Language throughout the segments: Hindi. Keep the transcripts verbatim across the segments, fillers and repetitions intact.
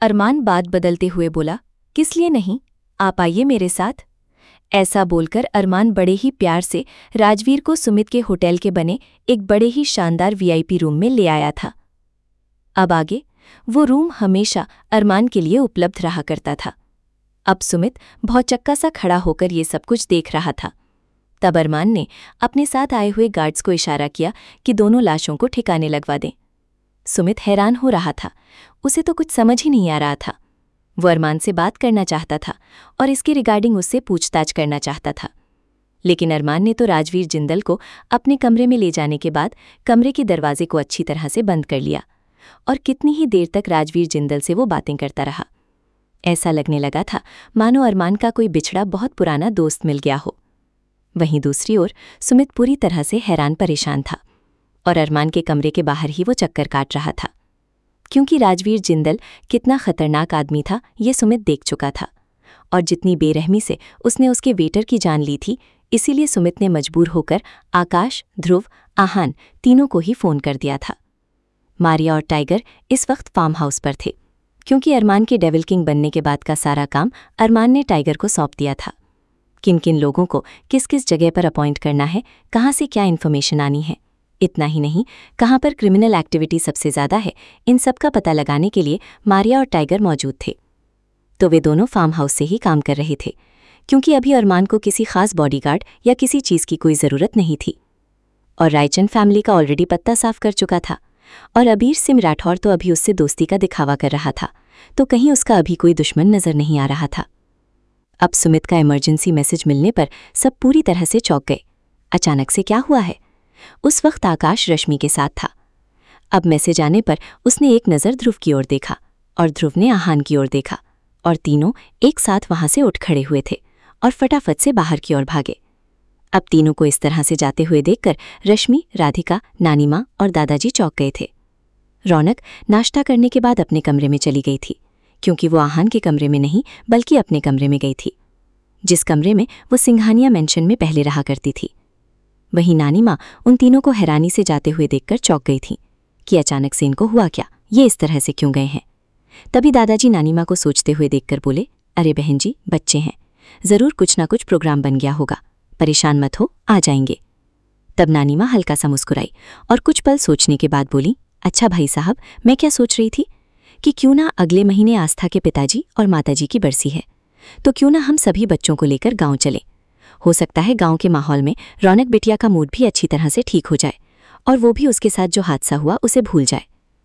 अरमान बात बदलते हुए बोला, किस लिए नहीं, आप आइए मेरे साथ। ऐसा बोलकर अरमान बड़े ही प्यार से राजवीर को सुमित के होटल के बने एक बड़े ही शानदार वीआईपी रूम में ले आया था। अब आगे वो रूम हमेशा अरमान के लिए उपलब्ध रहा करता था। अब सुमित भौचक्का सा खड़ा होकर ये सब कुछ देख रहा था। तब अरमान ने अपने साथ आए हुए गार्ड्स को इशारा किया कि दोनों लाशों को ठिकाने लगवा दें। सुमित हैरान हो रहा था, उसे तो कुछ समझ ही नहीं आ रहा था। वो अरमान से बात करना चाहता था और इसके रिगार्डिंग उससे पूछताछ करना चाहता था, लेकिन अरमान ने तो राजवीर जिंदल को अपने कमरे में ले जाने के बाद कमरे के दरवाजे को अच्छी तरह से बंद कर लिया और कितनी ही देर तक राजवीर जिंदल से वो बातें करता रहा। ऐसा लगने लगा था मानो अरमान का कोई बिछड़ा बहुत पुराना दोस्त मिल गया हो। वहीं दूसरी ओर सुमित पूरी तरह से हैरान परेशान था और अरमान के कमरे के बाहर ही वो चक्कर काट रहा था, क्योंकि राजवीर जिंदल कितना खतरनाक आदमी था ये सुमित देख चुका था और जितनी बेरहमी से उसने उसके वेटर की जान ली थी, इसीलिए सुमित ने मजबूर होकर आकाश, ध्रुव, आहान तीनों को ही फोन कर दिया था। मारिया और टाइगर इस वक्त फार्म हाउस पर थे, क्योंकि अरमान के डेविल किंग बनने के बाद का सारा काम अरमान ने टाइगर को सौंप दिया था। किन किन लोगों को किस किस जगह पर अपॉइंट करना है, कहाँ से क्या इन्फॉर्मेशन आनी है, इतना ही नहीं कहाँ पर क्रिमिनल एक्टिविटी सबसे ज़्यादा है, इन सब का पता लगाने के लिए मारिया और टाइगर मौजूद थे। तो वे दोनों फार्म हाउस से ही काम कर रहे थे, क्योंकि अभी अरमान को किसी खास बॉडीगार्ड या किसी चीज़ की कोई ज़रूरत नहीं थी। और रायचंद फैमिली का ऑलरेडी पत्ता साफ कर चुका था और अबीर सिंह राठौर तो अभी उससे दोस्ती का दिखावा कर रहा था, तो कहीं उसका अभी कोई दुश्मन नज़र नहीं आ रहा था। अब सुमित का इमरजेंसी मैसेज मिलने पर सब पूरी तरह से चौंक गए। अचानक से क्या हुआ है? उस वक्त आकाश रश्मि के साथ था। अब मैसेज आने पर उसने एक नज़र ध्रुव की ओर देखा और ध्रुव ने आहान की ओर देखा और तीनों एक साथ वहां से उठ खड़े हुए थे और फटाफट से बाहर की ओर भागे। अब तीनों को इस तरह से जाते हुए देखकर रश्मि, राधिका, नानी माँ और दादाजी चौंक गए थे। रौनक नाश्ता करने के बाद अपने कमरे में चली गई थी, क्योंकि वो आहान के कमरे में नहीं बल्कि अपने कमरे में गई थी, जिस कमरे में वो सिंघानिया मेंशन में पहले रहा करती थी। वहीं नानी माँ उन तीनों को हैरानी से जाते हुए देखकर चौंक गई थी कि अचानक से इनको हुआ क्या, ये इस तरह से क्यों गए हैं। तभी दादाजी नानी माँ को सोचते हुए देखकर बोले, अरे बहन जी, बच्चे हैं, ज़रूर कुछ ना कुछ प्रोग्राम बन गया होगा, परेशान मत हो, आ जाएंगे। तब नानी माँ हल्का सा मुस्कुराई और कुछ पल सोचने के बाद बोली, अच्छा भाई साहब, मैं क्या सोच रही थी कि क्यों ना अगले महीने आस्था के पिताजी और माताजी की बरसी है, तो क्यों ना हम सभी बच्चों को लेकर गांव चलें। हो सकता है गांव के माहौल में रौनक बिटिया का मूड भी अच्छी तरह से ठीक हो जाए और वो भी उसके साथ जो हादसा हुआ उसे भूल जाए।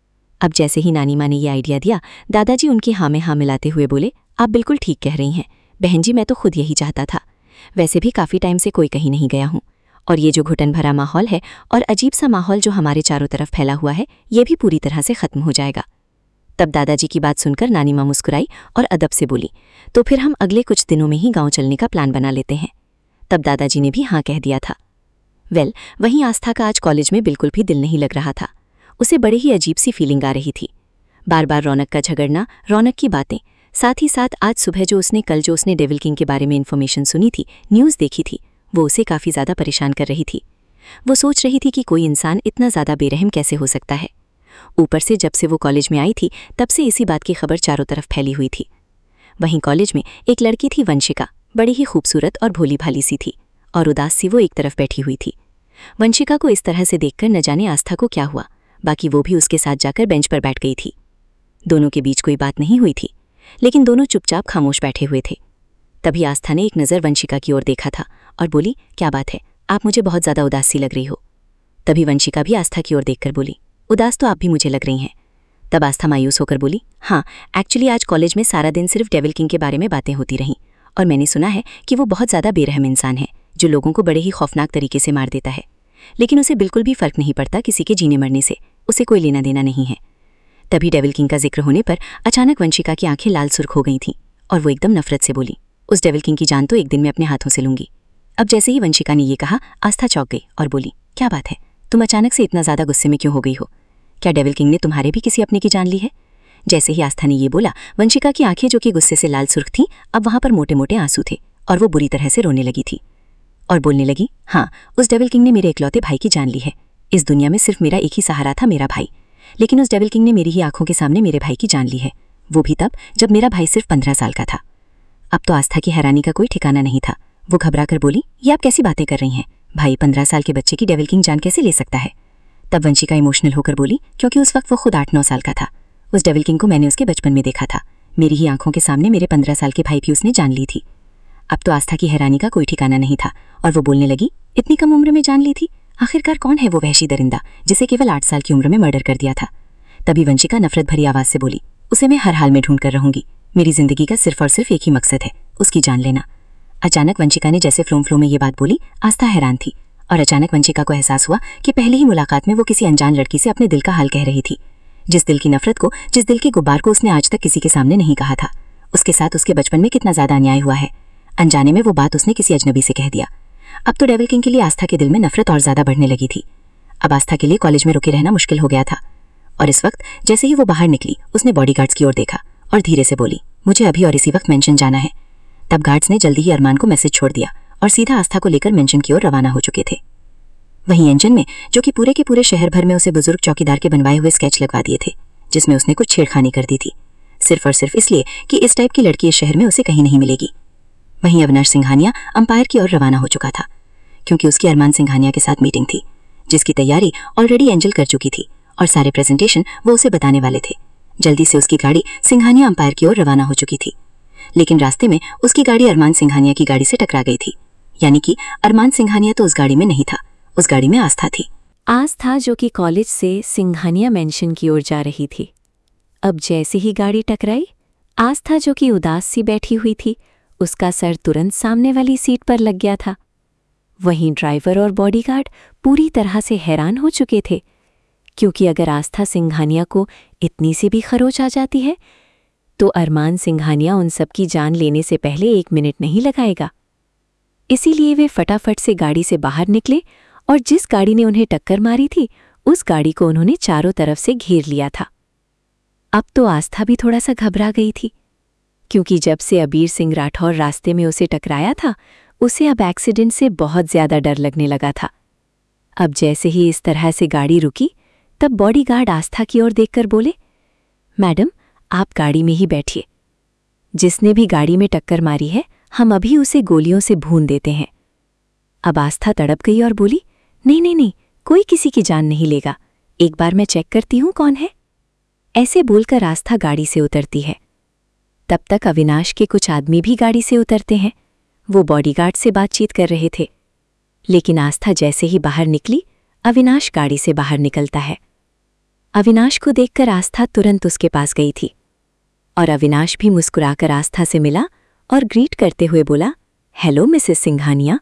अब जैसे ही नानी माँ ने ये आइडिया दिया, दादाजी उनकी हाँ में हाँ मिलाते हुए बोले, आप बिल्कुल ठीक कह रही हैं बहन जी, मैं तो खुद यही चाहता था। वैसे भी काफ़ी टाइम से कोई कहीं नहीं गया हूँ और ये जो घुटन भरा माहौल है और अजीब सा माहौल जो हमारे चारों तरफ फैला हुआ है, ये भी पूरी तरह से ख़त्म हो जाएगा। तब दादाजी की बात सुनकर नानी माँ मुस्कुराई और अदब से बोली, तो फिर हम अगले कुछ दिनों में ही गाँव चलने का प्लान बना लेते हैं। तब दादाजी ने भी हाँ कह दिया था। वेल, वहीं आस्था का आज कॉलेज में बिल्कुल भी दिल नहीं लग रहा था। उसे बड़े ही अजीब सी फीलिंग आ रही थी। बार बार रौनक का झगड़ना, रौनक की बातें, साथ ही साथ आज सुबह जो उसने कल जो उसने डेविल किंग के बारे में इन्फॉर्मेशन सुनी थी, न्यूज़ देखी थी, वो उसे काफ़ी ज़्यादा परेशान कर रही थी। वो सोच रही थी कि कोई इंसान इतना ज़्यादा बेरहम कैसे हो सकता है। ऊपर से जब से वो कॉलेज में आई थी तब से इसी बात की खबर चारों तरफ फैली हुई थी। वहीं कॉलेज में एक लड़की थी वंशिका, बड़ी ही खूबसूरत और भोली भाली सी थी और उदास सी वो एक तरफ बैठी हुई थी। वंशिका को इस तरह से देखकर न जाने आस्था को क्या हुआ, बाकी वो भी उसके साथ जाकर बेंच पर बैठ गई थी। दोनों के बीच कोई बात नहीं हुई थी, लेकिन दोनों चुपचाप खामोश बैठे हुए थे। तभी आस्था ने एक नज़र वंशिका की ओर देखा था और बोली, क्या बात है, आप मुझे बहुत ज़्यादा उदास सी लग रही हो। तभी वंशिका भी आस्था की ओर देखकर बोली, उदास तो आप भी मुझे लग रही हैं। तब आस्था मायूस होकर बोली, हाँ, एक्चुअली आज कॉलेज में सारा दिन सिर्फ डेविल किंग के बारे में बातें होती रहीं और मैंने सुना है कि वो बहुत ज़्यादा बेरहम इंसान है, जो लोगों को बड़े ही खौफनाक तरीके से मार देता है, लेकिन उसे बिल्कुल भी फ़र्क नहीं पड़ता किसी के जीने मरने से, उसे कोई लेना देना नहीं है। तभी डेविल किंग का जिक्र होने पर अचानक वंशिका की आंखें लाल सुर्ख हो गई थीं और वो एकदम नफरत से बोली, उस डेविल किंग की जान तो एक दिन में अपने हाथों से लूंगी। अब जैसे ही वंशिका ने ये कहा, आस्था चौंक गई और बोली, क्या बात है, तुम अचानक से इतना ज़्यादा गुस्से में क्यों हो गई हो? क्या डेविल किंग ने तुम्हारे भी किसी अपने की जान ली है? जैसे ही आस्था ने ये बोला, वंशिका की आंखें जो कि गुस्से से लाल सुर्ख थीं, अब वहाँ पर मोटे मोटे आंसू थे और वो बुरी तरह से रोने लगी थी और बोलने लगी, हाँ, उस डेविल किंग ने मेरे इकलौते भाई की जान ली है। इस दुनिया में सिर्फ मेरा एक ही सहारा था, मेरा भाई, लेकिन उस डेविल किंग ने मेरी ही आंखों के सामने मेरे भाई की जान ली है वो भी तब जब मेरा भाई सिर्फ पंद्रह साल का था। अब तो आस्था की हैरानी का कोई ठिकाना नहीं था। वो घबरा कर बोली, ये आप कैसी बातें कर रही हैं? भाई पंद्रह साल के बच्चे की डेविल किंग जान कैसे ले सकता है? तब वंशिका इमोशनल होकर बोली, क्योंकि उस वक्त वो खुद आठ नौ साल का था। उस डेविल किंग को मैंने उसके बचपन में देखा था। मेरी ही आंखों के सामने मेरे पंद्रह साल के भाई भी उसने जान ली थी। अब तो आस्था की हैरानी का कोई ठिकाना नहीं था और वो बोलने लगी, इतनी कम उम्र में जान ली थी? आखिरकार कौन है वो वहशी दरिंदा जिसे केवल आठ साल की उम्र में मर्डर कर दिया था? तभी वंशिका नफरत भरी आवाज से बोली, उसे मैं हर हाल में ढूंढ कर रहूंगी। मेरी जिंदगी का सिर्फ और सिर्फ एक ही मकसद है, उसकी जान लेना। अचानक वंशिका ने जैसे फ्लोम फ्लो में ये बात बोली, आस्था हैरान थी और अचानक वंशिका को एहसास हुआ कि पहली ही मुलाकात में वो किसी अनजान लड़की से अपने दिल का हाल कह रही थी। जिस दिल की नफरत को, जिस दिल के गुब्बार को उसने आज तक किसी के सामने नहीं कहा था। उसके साथ उसके बचपन में कितना ज्यादा अन्याय हुआ है। अनजाने में वो बात उसने किसी अजनबी से कह दिया। अब तो डेविल किंग के लिए आस्था के दिल में नफरत और ज्यादा बढ़ने लगी थी। अब आस्था के लिए कॉलेज में रुके रहना मुश्किल हो गया था और इस वक्त जैसे ही वो बाहर निकली उसने बॉडीगार्ड्स की ओर देखा और धीरे से बोली, मुझे अभी और इसी वक्त मेंशन जाना है। तब गार्ड्स ने जल्दी ही अरमान को मैसेज छोड़ दिया और सीधा आस्था को लेकर मेंशन की ओर रवाना हो चुके थे। वहीं एंजन में, जो कि पूरे के पूरे शहर भर में उसे बुजुर्ग चौकीदार के बनवाए हुए स्केच लगवा दिए थे, जिसमें उसने कुछ छेड़खानी कर दी थी, सिर्फ और सिर्फ इसलिए कि इस टाइप की लड़की इस शहर में उसे कहीं नहीं मिलेगी। वहीं अविनाश सिंघानिया अंपायर की ओर रवाना हो चुका था, क्योंकि उसकी अरमान सिंघानिया के साथ मीटिंग थी, जिसकी तैयारी ऑलरेडी एंजल कर चुकी थी और सारे प्रेजेंटेशन वो उसे बताने वाले थे। जल्दी से उसकी गाड़ी सिंघानिया अंपायर की ओर रवाना हो चुकी थी, लेकिन रास्ते में उसकी गाड़ी अरमान सिंघानिया की गाड़ी से टकरा गई थी। यानी कि अरमान सिंघानिया तो उस गाड़ी में नहीं था, उस गाड़ी में आस्था थी। आस्था जो कि कॉलेज से सिंघानिया मेंशन की ओर जा रही थी। अब जैसे ही गाड़ी टकराई, आस्था जो कि उदास सी बैठी हुई थी, उसका सर तुरंत सामने वाली सीट पर लग गया था। वहीं ड्राइवर और बॉडीगार्ड पूरी तरह से हैरान हो चुके थे, क्योंकि अगर आस्था सिंघानिया को इतनी सी भी खरोच आ जाती है तो अरमान सिंघानिया उन सब की जान लेने से पहले एक मिनट नहीं लगाएगा। इसीलिए वे फटाफट से गाड़ी से बाहर निकले और जिस गाड़ी ने उन्हें टक्कर मारी थी उस गाड़ी को उन्होंने चारों तरफ से घेर लिया था। अब तो आस्था भी थोड़ा सा घबरा गई थी, क्योंकि जब से अबीर सिंह राठौर रास्ते में उसे टकराया था, उसे अब एक्सीडेंट से बहुत ज्यादा डर लगने लगा था। अब जैसे ही इस तरह से गाड़ी रुकी, तब बॉडीगार्ड आस्था की ओर देखकर बोले, मैडम आप गाड़ी में ही बैठिए। जिसने भी गाड़ी में टक्कर मारी है, हम अभी उसे गोलियों से भून देते हैं। अब आस्था तड़प गई और बोली, नहीं नहीं नहीं, कोई किसी की जान नहीं लेगा, एक बार मैं चेक करती हूं कौन है। ऐसे बोलकर आस्था गाड़ी से उतरती है। तब तक अविनाश के कुछ आदमी भी गाड़ी से उतरते हैं। वो बॉडीगार्ड से बातचीत कर रहे थे, लेकिन आस्था जैसे ही बाहर निकली, अविनाश गाड़ी से बाहर निकलता है। अविनाश को देखकर आस्था तुरंत उसके पास गई थी और अविनाश भी मुस्कुराकर आस्था से मिला और ग्रीट करते हुए बोला, हेलो मिसेस सिंघानिया।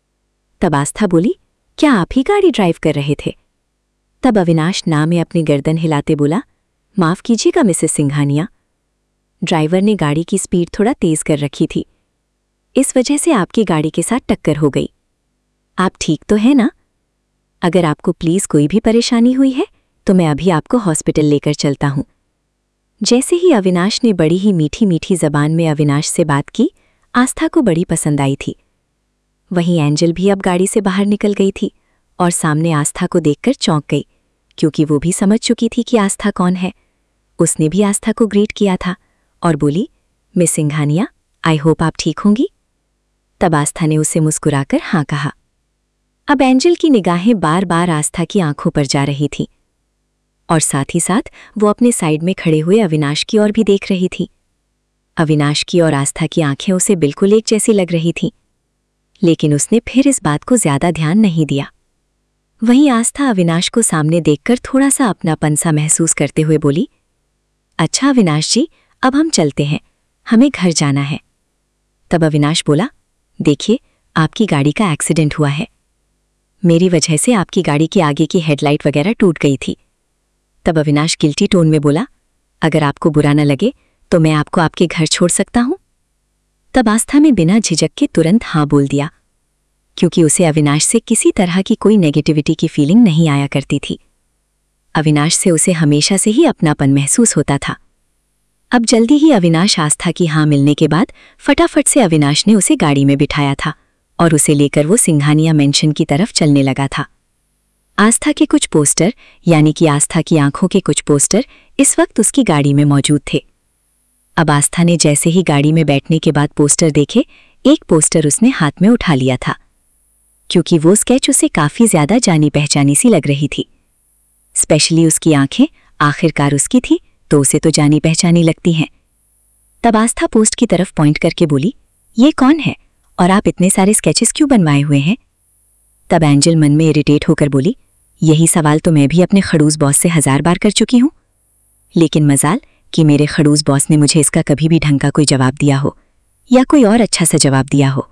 तब आस्था बोली, क्या आप ही गाड़ी ड्राइव कर रहे थे? तब अविनाश ना में अपनी गर्दन हिलाते बोला, माफ कीजिएगा मिसेस सिंघानिया, ड्राइवर ने गाड़ी की स्पीड थोड़ा तेज कर रखी थी, इस वजह से आपकी गाड़ी के साथ टक्कर हो गई। आप ठीक तो है ना? अगर आपको प्लीज कोई भी परेशानी हुई है तो मैं अभी आपको हॉस्पिटल लेकर चलता हूं। जैसे ही अविनाश ने बड़ी ही मीठी मीठी जबान में अविनाश से बात की, आस्था को बड़ी पसंद आई थी। वहीं एंजल भी अब गाड़ी से बाहर निकल गई थी और सामने आस्था को देखकर चौंक गई, क्योंकि वो भी समझ चुकी थी कि आस्था कौन है। उसने भी आस्था को ग्रीट किया था और बोली, मिस सिंघानिया, आई होप आप ठीक होंगी। तब आस्था ने उसे मुस्कुराकर हाँ कहा। अब एंजल की निगाहें बार बार आस्था की आंखों पर जा रही थी और साथ ही साथ वो अपने साइड में खड़े हुए अविनाश की ओर भी देख रही थी। अविनाश की और आस्था की आंखें उसे बिल्कुल एक जैसी लग रही थीं, लेकिन उसने फिर इस बात को ज्यादा ध्यान नहीं दिया। वहीं आस्था अविनाश को सामने देखकर थोड़ा सा अपनापन सा महसूस करते हुए बोली, अच्छा अविनाश जी, अब हम चलते हैं, हमें घर जाना है। तब अविनाश बोला, देखिए आपकी गाड़ी का एक्सीडेंट हुआ है, मेरी वजह से आपकी गाड़ी की आगे की हेडलाइट वगैरह टूट गई थी। तब अविनाश गिल्टी टोन में बोला, अगर आपको बुरा न लगे तो मैं आपको आपके घर छोड़ सकता हूं। तब आस्था में बिना झिझक के तुरंत हाँ बोल दिया, क्योंकि उसे अविनाश से किसी तरह की कोई नेगेटिविटी की फीलिंग नहीं आया करती थी। अविनाश से उसे हमेशा से ही अपनापन महसूस होता था। अब जल्दी ही अविनाश आस्था की हाँ मिलने के बाद फटाफट से अविनाश ने उसे गाड़ी में बिठाया था और उसे लेकर वो सिंघानिया मेंशन की तरफ चलने लगा था। आस्था के कुछ पोस्टर, यानी कि आस्था की आंखों के कुछ पोस्टर इस वक्त उसकी गाड़ी में मौजूद थे। अब आस्था ने जैसे ही गाड़ी में बैठने के बाद पोस्टर देखे, एक पोस्टर उसने हाथ में उठा लिया था, क्योंकि वो स्केच उसे काफी ज्यादा जानी पहचानी सी लग रही थी। स्पेशली उसकी आंखें आखिरकार उसकी थी, तो उसे तो जानी पहचानी लगती हैं। तब आस्था पोस्ट की तरफ पॉइंट करके बोली, ये कौन है और आप इतने सारे स्केचेस क्यों बनवाए हुए हैं? तब एंजल मन में इरिटेट होकर बोली, यही सवाल तो मैं भी अपने खड़ूस बॉस से हजार बार कर चुकी हूं, लेकिन मजाल कि मेरे खड़ूस बॉस ने मुझे इसका कभी भी ढंग का कोई जवाब दिया हो या कोई और अच्छा सा जवाब दिया हो।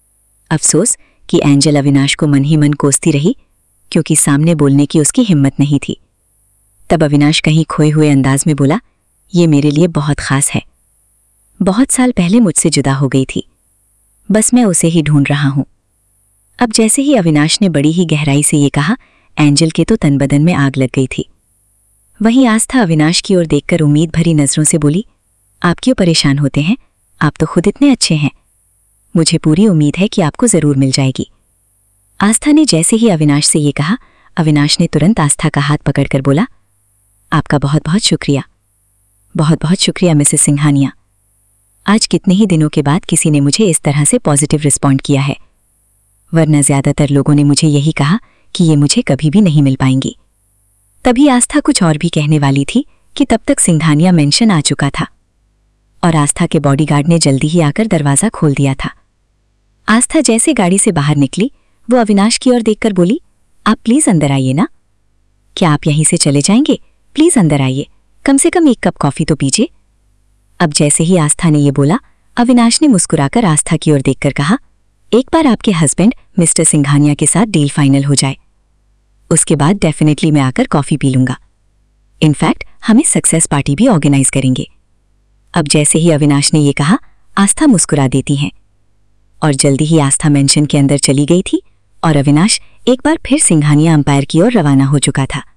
अफसोस कि एंजल अविनाश को मन ही मन कोसती रही, क्योंकि सामने बोलने की उसकी हिम्मत नहीं थी। तब अविनाश कहीं खोए हुए अंदाज में बोला, ये मेरे लिए बहुत खास है। बहुत साल पहले मुझसे जुदा हो गई थी, बस मैं उसे ही ढूंढ रहा हूं। अब जैसे ही अविनाश ने बड़ी ही गहराई से ये कहा, एंजल के तो तन बदन में आग लग गई थी। वहीं आस्था अविनाश की ओर देखकर उम्मीद भरी नजरों से बोली, आप क्यों परेशान होते हैं? आप तो खुद इतने अच्छे हैं। मुझे पूरी उम्मीद है कि आपको जरूर मिल जाएगी। आस्था ने जैसे ही अविनाश से ये कहा, अविनाश ने तुरंत आस्था का हाथ पकड़कर बोला, आपका बहुत बहुत शुक्रिया, बहुत बहुत शुक्रिया मिसेस सिंघानिया। आज कितने ही दिनों के बाद किसी ने मुझे इस तरह से पॉजिटिव रिस्पॉन्ड किया है, वरना ज्यादातर लोगों ने मुझे यही कहा कि ये मुझे कभी भी नहीं मिल पाएंगी। तभी आस्था कुछ और भी कहने वाली थी कि तब तक सिंघानिया मेंशन आ चुका था और आस्था के बॉडीगार्ड ने जल्दी ही आकर दरवाजा खोल दिया था। आस्था जैसे गाड़ी से बाहर निकली, वो अविनाश की ओर देखकर बोली, आप प्लीज अंदर आइए ना। क्या आप यहीं से चले जाएंगे? प्लीज अंदर आइए, कम से कम एक कप कॉफी तो पीजिए। अब जैसे ही आस्था ने ये बोला, अविनाश ने मुस्कुराकर आस्था की ओर देखकर कहा, एक बार आपके हस्बैंड मिस्टर सिंघानिया के साथ डील फाइनल हो जाए, उसके बाद डेफिनेटली मैं आकर कॉफी पी लूंगा। इनफैक्ट हम इस सक्सेस पार्टी भी ऑर्गेनाइज करेंगे। अब जैसे ही अविनाश ने ये कहा, आस्था मुस्कुरा देती हैं और जल्दी ही आस्था मेंशन के अंदर चली गई थी और अविनाश एक बार फिर सिंघानिया अंपायर की ओर रवाना हो चुका था।